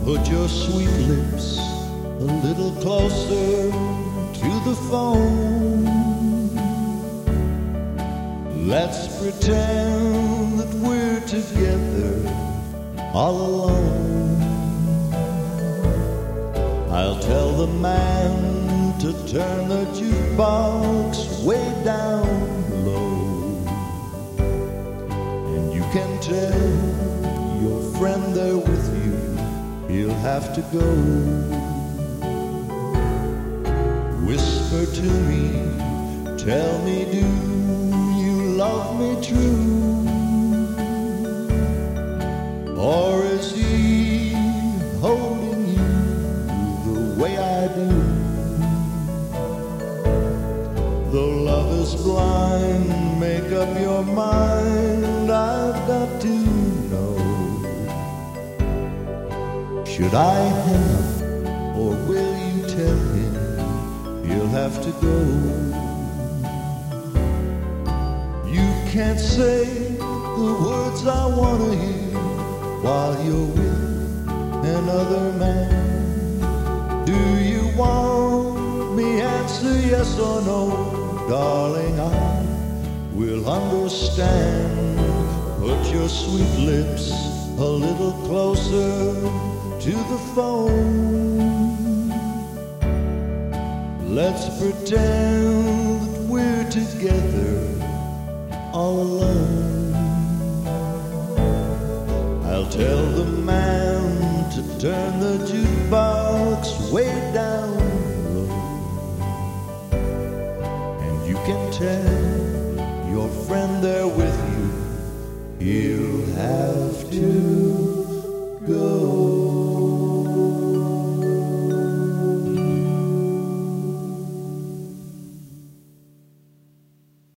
Put your sweet lips a little closer to the phone. Let's pretend that we're together all alone. I'll tell the man to turn the jukebox way down low. And you can tell your friend there with you, he'll have to go. Whisper to me, tell me, do you love me true? Or is he holding you the way I do? Though love is blind, make up your mind, I've got to know. Should I hang up, or will you tell him he'll have to go? You can't say the words I want to hear while you're with another man. Do you want me? Answer yes or no, darling, I will understand. Put your sweet lips a little closer to the phone. Let's pretend that we're together all alone. I'll tell the man to turn the jukebox way down low. And you can tell your friend there with you, he'll have to